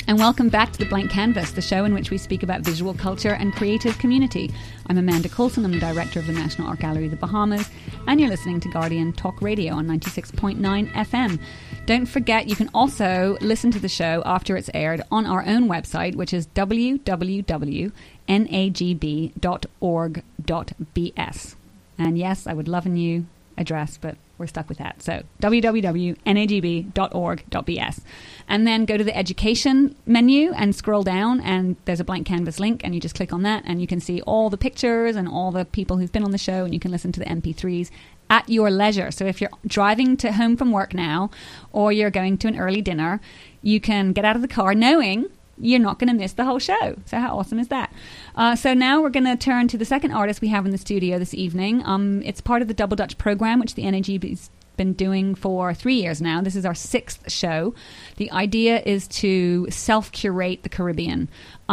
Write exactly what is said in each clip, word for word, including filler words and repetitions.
And welcome back to The Blank Canvas, the show in which we speak about visual culture and creative community. I'm Amanda Coulson, I'm the director of the National Art Gallery of the Bahamas, and you're listening to Guardian Talk Radio on ninety-six point nine F M. Don't forget, you can also listen to the show after it's aired on our own website, which is w w w dot n a g b dot org dot b s. And yes, I would love a new address, but we're stuck with that. So w w w dot n a g b dot org dot b s. And then go to the education menu and scroll down, and there's a blank canvas link, and you just click on that and you can see all the pictures and all the people who've been on the show, and you can listen to the M P threes at your leisure. So if you're driving to home from work now, or you're going to an early dinner, you can get out of the car knowing you're not going to miss the whole show. So how awesome is that? Uh, so now we're going to turn to the second artist we have in the studio this evening. Um, it's part of the Double Dutch program, which the N A G B's been doing for three years now. This is our sixth show. The idea is to self-curate the Caribbean.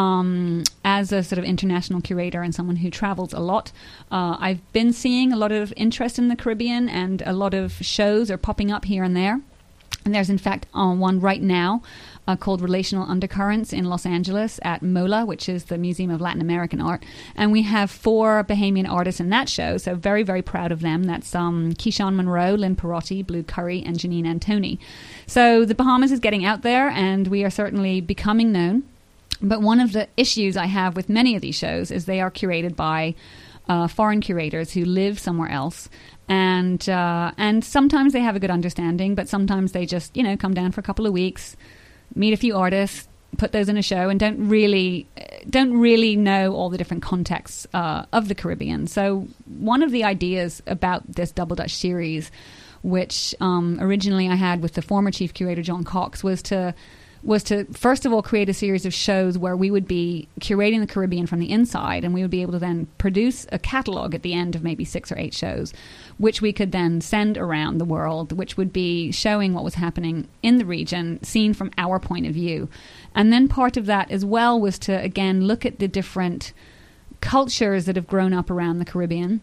Um, as a sort of international curator and someone who travels a lot, uh, I've been seeing a lot of interest in the Caribbean, and a lot of shows are popping up here and there. And there's, in fact, uh, one right now uh, called Relational Undercurrents in Los Angeles at MOLA, which is the Museum of Latin American Art. And we have four Bahamian artists in that show, so very, very proud of them. That's um, Keyshawn Monroe, Lynn Perotti, Blue Curry, and Janine Antoni. So the Bahamas is getting out there, and we are certainly becoming known. But one of the issues I have with many of these shows is they are curated by uh, foreign curators who live somewhere else. And uh, and sometimes they have a good understanding, but sometimes they just, you know, come down for a couple of weeks, meet a few artists, put those in a show, and don't really don't really know all the different contexts uh, of the Caribbean. So one of the ideas about this Double Dutch series, which um, originally I had with the former chief curator John Cox, was to was to first of all create a series of shows where we would be curating the Caribbean from the inside, and we would be able to then produce a catalogue at the end of maybe six or eight shows, which we could then send around the world, which would be showing what was happening in the region, seen from our point of view. And then part of that as well was to, again, look at the different cultures that have grown up around the Caribbean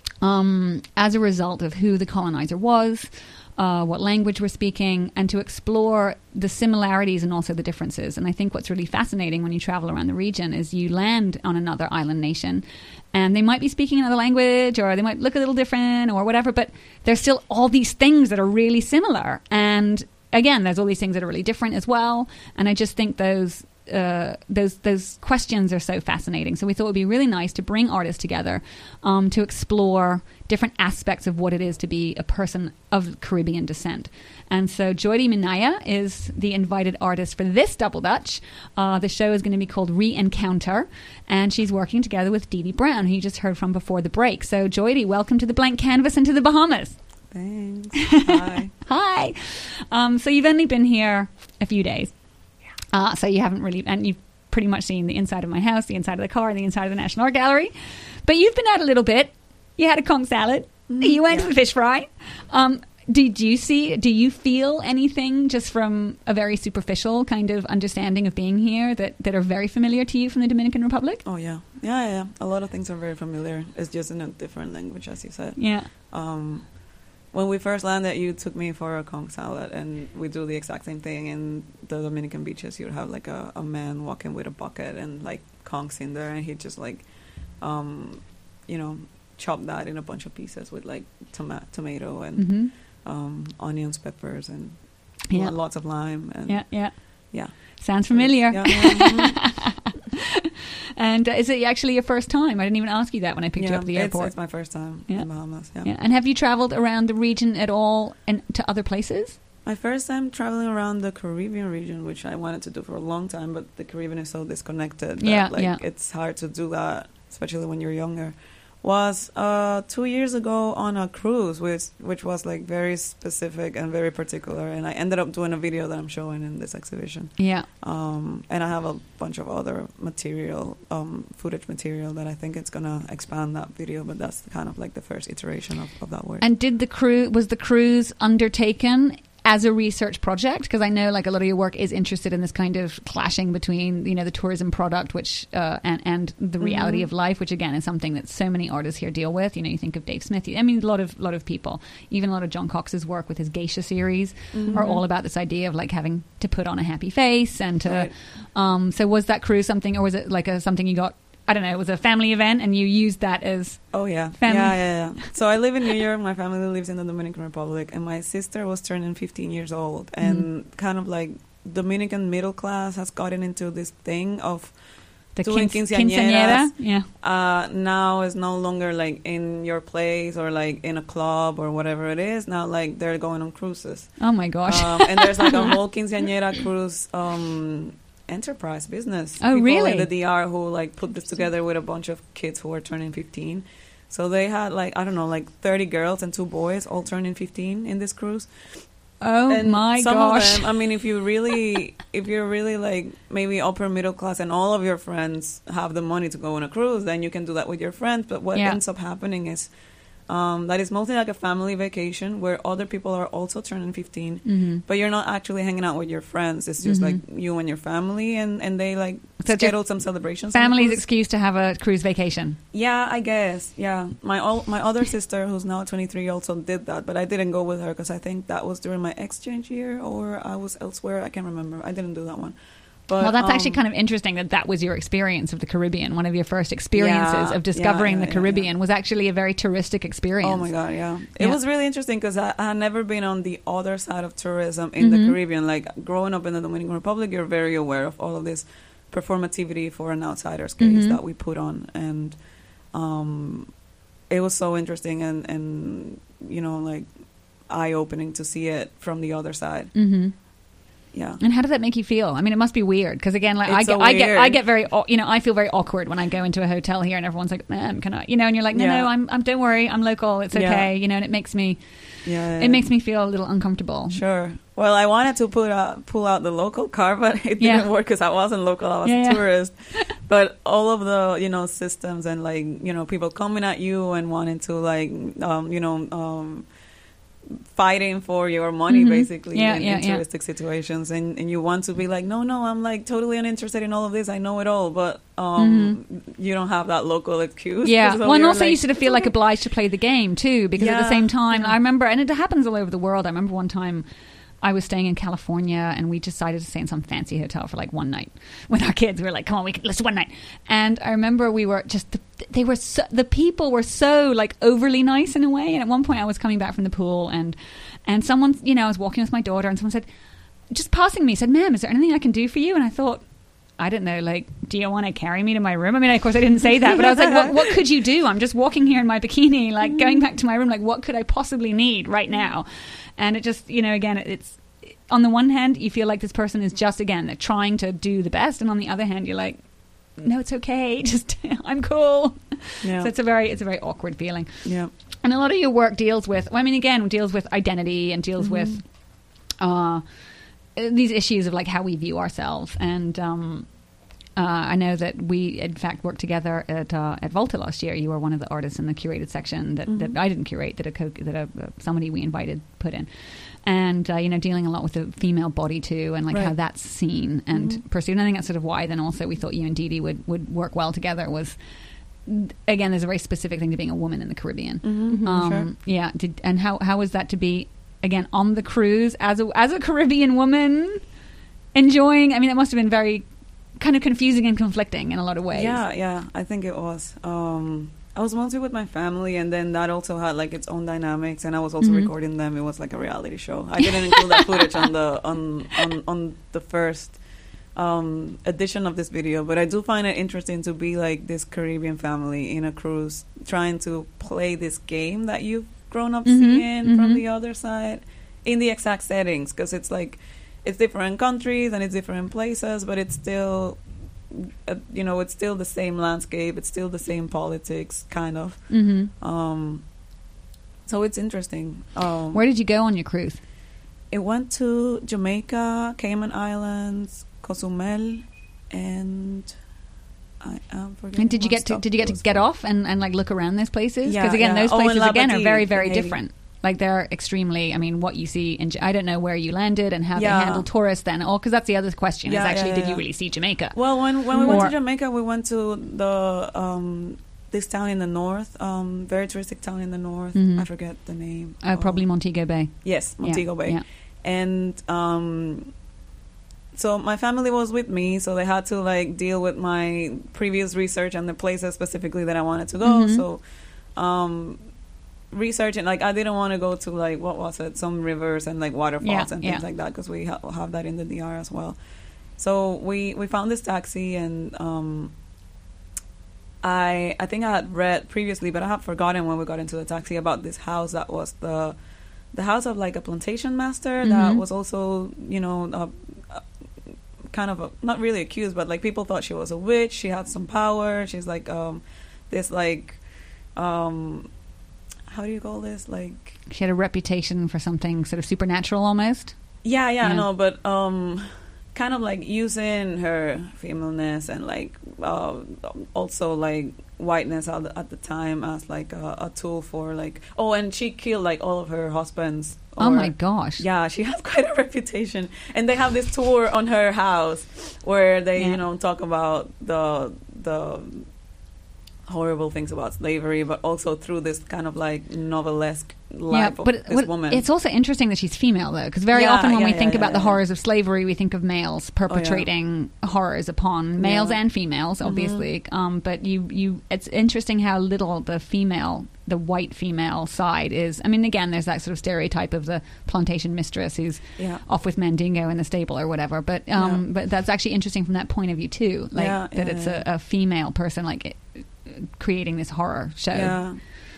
um, as a result of who the colonizer was, Uh, what language we're speaking, and to explore the similarities and also the differences. And I think what's really fascinating when you travel around the region is you land on another island nation, and they might be speaking another language, or they might look a little different or whatever, but there's still all these things that are really similar. And again, there's all these things that are really different as well. And I just think those Uh, those those questions are so fascinating. So we thought it would be really nice to bring artists together um, to explore different aspects of what it is to be a person of Caribbean descent. And so Joydy Minaya is the invited artist for this Double Dutch. Uh, the show is going to be called Re-Encounter, and she's working together with Dee Dee Brown, who you just heard from before the break. So Joydy, welcome to the Blank Canvas and to the Bahamas. Thanks. Hi. Hi. Um, so you've only been here a few days. Uh, so you haven't really, and you've pretty much seen the inside of my house, the inside of the car, and the inside of the National Art Gallery. But you've been out a little bit. You had a conch salad. Mm, you went yeah. to the fish fry. Um, did you see, do you feel anything just from a very superficial kind of understanding of being here that, that are very familiar to you from the Dominican Republic? Oh, yeah. Yeah, yeah, yeah. A lot of things are very familiar. It's just in a different language, as you said. Yeah. Um, When we first landed, you took me for a conch salad, and we do the exact same thing in the Dominican beaches. You'd have like a, a man walking with a bucket and like conchs in there, and he'd just like, um, you know, chop that in a bunch of pieces with like toma- tomato and mm-hmm. um, onions, peppers, and yeah. lots of lime. And yeah, yeah, yeah. Sounds familiar. Yeah, yeah, mm-hmm. And uh, is it actually your first time? I didn't even ask you that when I picked yeah, you up at the airport. It's, it's my first time yeah. in Bahamas. Yeah. yeah. And have you traveled around the region at all and to other places? My first time traveling around the Caribbean region, which I wanted to do for a long time, but the Caribbean is so disconnected that yeah, like, yeah. it's hard to do that, especially when you're younger, was uh, two years ago on a cruise, which, which was like very specific and very particular. And I ended up doing a video that I'm showing in this exhibition. Yeah. Um, and I have a bunch of other material, um, footage material that I think it's going to expand that video, but that's kind of like the first iteration of, of that work. And did the cruise, was the cruise undertaken as a research project? Because I know like a lot of your work is interested in this kind of clashing between, you know, the tourism product, which uh, and and the reality mm-hmm. of life, which again is something that so many artists here deal with. You know, you think of Dave Smith. I mean, a lot of lot of people, even a lot of John Cox's work with his Geisha series, mm-hmm. are all about this idea of like having to put on a happy face and to. Right. Um, so was that cruise something, or was it like a something you got? I don't know, it was a family event and you used that as oh yeah family. yeah yeah yeah so I live in New York, my family lives in the Dominican Republic, and my sister was turning fifteen years old, and mm-hmm. kind of like Dominican middle class has gotten into this thing of the doing quince- quinceañeras. quinceañera yeah uh now is no longer like in your place or like in a club or whatever it is. Now like they're going on cruises. Oh my gosh. Um, and there's like a whole quinceañera cruise um enterprise business. Oh, People really? in the D R who like put this together with a bunch of kids who were turning fifteen. So they had like, I don't know, like thirty girls and two boys all turning fifteen in this cruise. Oh and my some gosh. of them, I mean, if you really, if you're really like maybe upper middle class and all of your friends have the money to go on a cruise, then you can do that with your friends. But what yeah. ends up happening is Um, that is mostly like a family vacation where other people are also turning fifteen, mm-hmm. but you're not actually hanging out with your friends. It's just mm-hmm. like you and your family, and, and they like so schedule some celebrations. Family's excuse to have a cruise vacation. Yeah, I guess. Yeah, my all, my other sister, who's now twenty-three, also did that, but I didn't go with her because I think that was during my exchange year or I was elsewhere. I can't remember. I didn't do that one. But, well, that's um, actually kind of interesting that that was your experience of the Caribbean. One of your first experiences yeah, of discovering yeah, yeah, the Caribbean yeah, yeah. was actually a very touristic experience. Oh, my God, yeah. It yeah. was really interesting because I, I had never been on the other side of tourism in mm-hmm. the Caribbean. Like, growing up in the Dominican Republic, you're very aware of all of this performativity for an outsider's gaze mm-hmm. that we put on. And um, it was so interesting and, and, you know, like, eye-opening to see it from the other side. Mm-hmm. Yeah. And how did that make you feel? I mean, it must be weird because again, like it's I get, so I get, weird. I get very, you know, I feel very awkward when I go into a hotel here and everyone's like, "Man, can I?" You know, and you're like, "No, yeah. no, I'm, I'm. Don't worry, I'm local. It's okay." Yeah. You know, and it makes me, yeah, it yeah. makes me feel a little uncomfortable. Sure. Well, I wanted to put out, pull out the local card, but it didn't yeah. work because I wasn't local. I was yeah, a yeah. tourist. But all of the, you know, systems and like, you know, people coming at you and wanting to like, um, you know, um, fighting for your money mm-hmm. basically yeah, in, yeah, in yeah. touristic situations, and, and you want to be like, no, no, I'm like totally uninterested in all of this. I know it all, but um, mm-hmm. you don't have that local excuse. Yeah, so well, and also like, you sort of feel like obliged to play the game too, because yeah, at the same time, yeah. I remember, and it happens all over the world. I remember one time I was staying in California and we decided to stay in some fancy hotel for like one night with our kids. We were like, come on, we can, let's do one night. And I remember we were just, they were so, the people were so like overly nice in a way. And at one point I was coming back from the pool and, and someone, you know, I was walking with my daughter and someone said, just passing me, said, "Ma'am, is there anything I can do for you?" And I thought, I don't know, like, do you want to carry me to my room? I mean, of course I didn't say that, but I was like, what, what could you do? I'm just walking here in my bikini, like going back to my room, like what could I possibly need right now? And it just, you know, again, it's, on the one hand, you feel like this person is just, again, they're trying to do the best. And on the other hand, you're like, no, it's okay. Just, I'm cool. Yeah. So it's a very, it's a very awkward feeling. Yeah. And a lot of your work deals with, well, I mean, again, deals with identity and deals mm-hmm. with uh, these issues of like how we view ourselves. And um, uh, I know that we, in fact, worked together at uh, at Volta last year. You were one of the artists in the curated section that, mm-hmm. that I didn't curate, that a co- that a, uh, somebody we invited put in. And, uh, you know, dealing a lot with the female body too and like right. how that's seen and mm-hmm. pursued. And I think that's sort of why then also we thought you and Dee Dee would, would work well together was, again, there's a very specific thing to being a woman in the Caribbean. Mm-hmm, um, sure. Yeah. Did, and how, how was that to be, again, on the cruise as a, as a Caribbean woman enjoying, I mean, it must have been very kind of confusing and conflicting in a lot of ways. Yeah, yeah, I think it was. Um, I was mostly with my family, and then that also had like its own dynamics, and I was also mm-hmm. recording them. It was like a reality show. I didn't include that footage on the on on, on the first um, edition of this video, but I do find it interesting to be like this Caribbean family in a cruise, trying to play this game that you've grown up mm-hmm. seeing mm-hmm. from the other side in the exact settings, because it's like it's different countries and it's different places, but it's still. Uh, you know, it's still the same landscape. It's still the same politics, kind of. Mm-hmm. Um, so it's interesting. Um, Where did you go on your cruise? It went to Jamaica, Cayman Islands, Cozumel, and I am forgetting. And did you get to did you get to get for. off and, and like look around those places? Yeah, because again, yeah. those Oh, places and again are Labadee very very in Haiti. different. Like they're extremely, I mean, what you see in, I don't know where you landed and how Yeah. they handle tourists then. Oh, because that's the other question Yeah, is actually, yeah, did yeah. you really see Jamaica? Well, when when we went Or- to Jamaica, we went to the um, this town in the north, um, very touristic town in the north. Mhm. I forget the name. Oh, probably Montego Bay. Yes, Yeah, Montego Bay. yeah. And um, so my family was with me, so they had to like deal with my previous research and the places specifically that I wanted to go. Mhm. So um, researching, like I didn't want to go to like what was it, some rivers and like waterfalls Yeah, and yeah. things like that because we ha- have that in the D R as well. So we we found this taxi and. Um, I I think I had read previously, but I have forgotten when we got into the taxi about this house that was the the house of like a plantation master that Mhm. was also, you know, uh, uh, kind of a, not really accused, but like people thought she was a witch. She had some power. She's like um this like um how do you call this, like She had a reputation for something sort of supernatural almost. yeah yeah, Yeah. no but um kind of like using her femaleness and like uh, also like whiteness at the, at the time as like a, a tool for like oh and she killed like all of her husbands. Oh or- my gosh. Yeah, she has quite a reputation, and they have this tour on her house where they Yeah. you know talk about the the horrible things about slavery, but also through this kind of like novelesque life of but this what- woman. it's also interesting that she's female, though, because very Yeah, often when yeah, we yeah, think yeah, about the yeah. horrors of slavery, we think of males perpetrating horrors upon males Yeah. and females, obviously. Um, but you, you, it's interesting how little the female, the white female side is. I mean, again, there's that sort of stereotype of the plantation mistress who's yeah. off with Mandingo in the stable or whatever. But um, Yeah. but that's actually interesting from that point of view too, like Yeah, that yeah, it's yeah. A, a female person like it, creating this horror show. Yeah.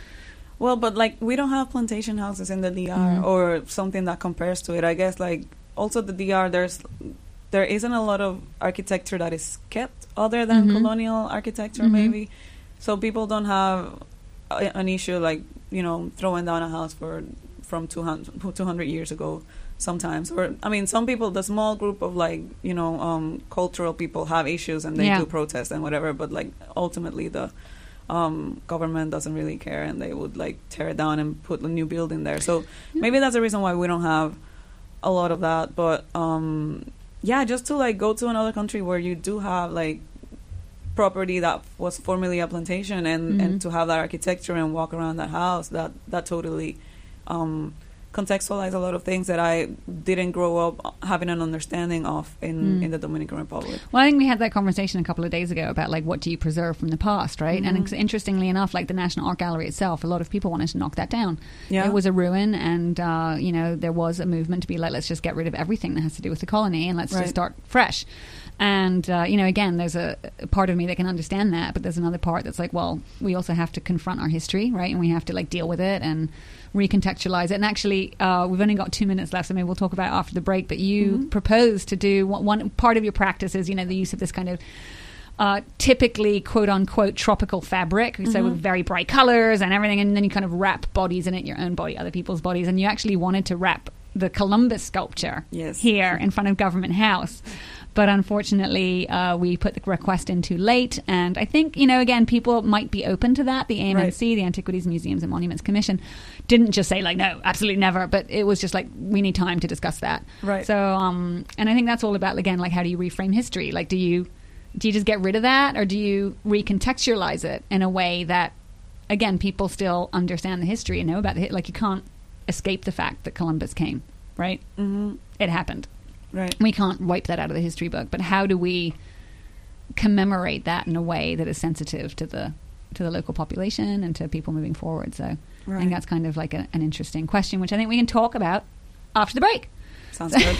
Well, but like we don't have plantation houses in the D R Mhm. or something that compares to it. I guess like also the D R there's there isn't a lot of architecture that is kept other than Mhm. colonial architecture Mhm. maybe. So people don't have a, an issue like, you know, throwing down a house for from two hundred, two hundred years ago sometimes. Or I mean some people, the small group of like, you know, um, cultural people have issues and they Yeah. do protest and whatever, but like ultimately the um, government doesn't really care and they would like tear it down and put a new building there. So maybe that's the reason why we don't have a lot of that. But um, yeah, just to like go to another country where you do have like property that was formerly a plantation and, Mhm. and to have that architecture and walk around that house, that, that totally um, contextualized a lot of things that I didn't grow up having an understanding of in, Mm. in the Dominican Republic. Well, I think we had that conversation a couple of days ago about like what do you preserve from the past, right? And Mhm. it's, interestingly enough, like the National Art Gallery itself, a lot of people wanted to knock that down. Yeah. It was a ruin, and uh, you know there was a movement to be like, let's just get rid of everything that has to do with the colony and let's Right. just start fresh. And uh, you know, again, there's a, a part of me that can understand that, but there's another part that's like, well, we also have to confront our history, right? And we have to like deal with it and recontextualize it. And actually, uh, we've only got two minutes left, so maybe we'll talk about it after the break. But you Mhm. proposed to do one, one part of your practice is, you know, the use of this kind of uh, typically quote unquote tropical fabric, so Mhm. with very bright colors and everything, and then you kind of wrap bodies in it, your own body, other people's bodies, and you actually wanted to wrap the Columbus sculpture Yes. here in front of Government House. But unfortunately, uh, we put the request in too late. And I think, you know, again, people might be open to that. The A M M C, Right. the Antiquities, Museums and Monuments Commission, didn't just say, like, no, absolutely never. But it was just like, we need time to discuss that. Right. So, um, and I think that's all about, again, like, how do you reframe history? Like, do you, do you just get rid of that? Or do you recontextualize it in a way that, again, people still understand the history and know about it? Like, you can't escape the fact that Columbus came, right? Mhm. It happened. Right. We can't wipe that out of the history book, but how do we commemorate that in a way that is sensitive to the to the local population and to people moving forward? So I Right. think that's kind of like a, an interesting question, which I think we can talk about after the break. Sounds good.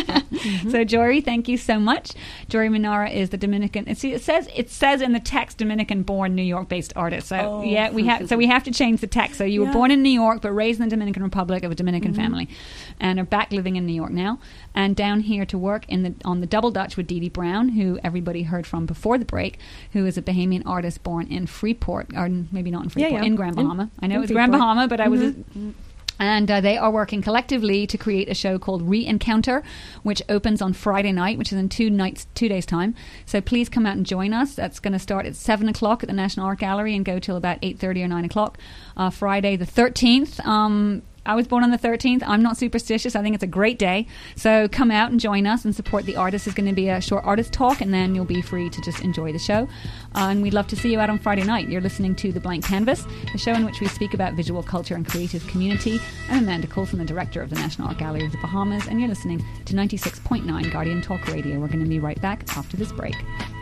So Jory, thank you so much. Jory Minara is the Dominican. It says it says in the text Dominican-born New York-based artist. So Oh. yeah, we have so we have to change the text. So you were Yeah. born in New York, but raised in the Dominican Republic of a Dominican Mhm. family, and are back living in New York now, and down here to work in the on the Double Dutch with Dee Dee Brown, who everybody heard from before the break, who is a Bahamian artist born in Freeport, or maybe not in Freeport, Yeah, yeah. in Grand In- Bahama. I know in it was Grand Freeport. Bahama, but I was. Mhm. And uh, they are working collectively to create a show called Re-Encounter, which opens on Friday night, which is in two nights, two days' time. So please come out and join us. That's going to start at seven o'clock at the National Art Gallery and go till about eight thirty or nine o'clock. Uh, Friday the thirteenth. Um, I was born on the thirteenth. I'm not superstitious. I think it's a great day. So come out and join us and support the artists. It's going to be a short artist talk, and then you'll be free to just enjoy the show. Uh, and we'd love to see you out on Friday night. You're listening to The Blank Canvas, the show in which we speak about visual culture and creative community. I'm Amanda Coulson, the director of the National Art Gallery of the Bahamas, and you're listening to ninety-six point nine Guardian Talk Radio. We're going to be right back after this break.